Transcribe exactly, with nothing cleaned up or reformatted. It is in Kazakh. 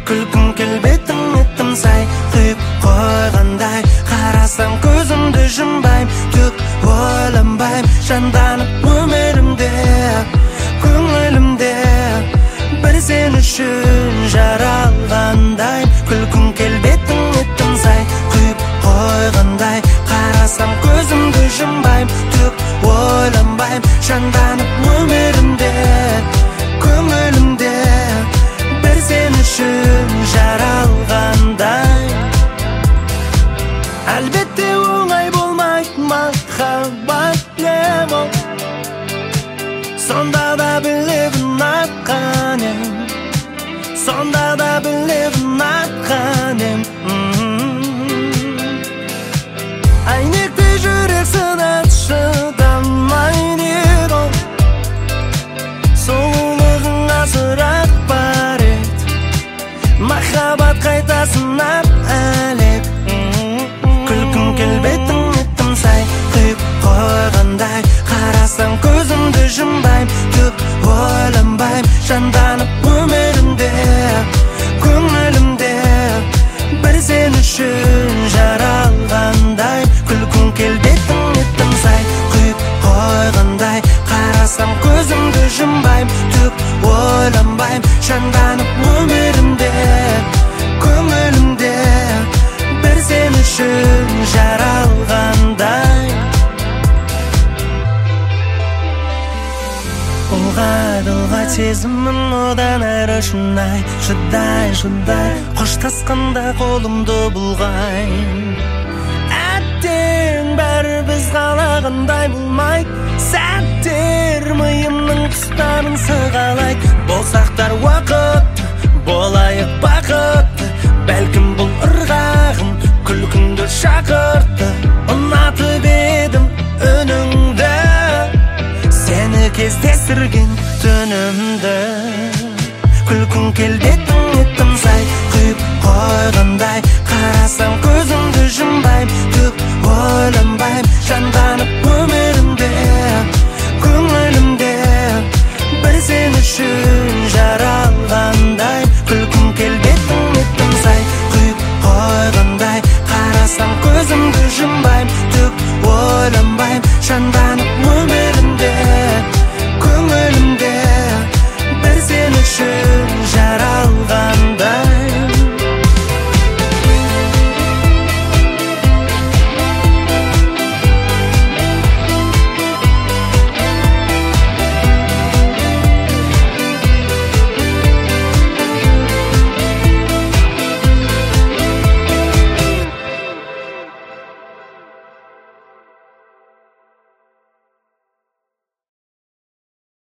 күлкім келбетің еттім сай құйып қойғандай қарасам көзімді жұмбайм түк ойланбайм жанданып өмірімде көңілімде бір сен үшін жаралғандай күлкім келбетің еттім сай құйып қойғандай қарасам көзімді жұмбайм түк ойланбайм жанданып өмірімде көңілімде бір сен үшін жаралғандай әлбетте оңай болмайды махаббат не бол сонда да білегін атқан ем сонда да білегін атқан ем әйнекті жүрек сынады шыдамай не бол сұлулығың асырақ бар ед махаббат қайта сынап әлек күлкім келбетің еттім сай құйып қойғандай қарасам көзімді жұмбайм түк ойланбайм жанданып өмірімде көңілімде бір сен үшін жаралғандай күлкім келбетің еттім сай құйып қойғандай қарасам көзімді жұмбайм түк ойланбайм жанданып өмірімде көңілімде бір сен үшін жаралғандай ұлғайды сезімім одан әрі шынай шыдай шыдай қоштасқанда қолымды бұлғай әттең бәрі біз қалағандай болмайды сәттер миымның тұстарын сығалайды болсақтар уақыт болайық бақытты бәлкім бұл ырғағым күлкіңді шақыртты ұнатып едім үніңді сені кездестірген түнімді күлкің келбетің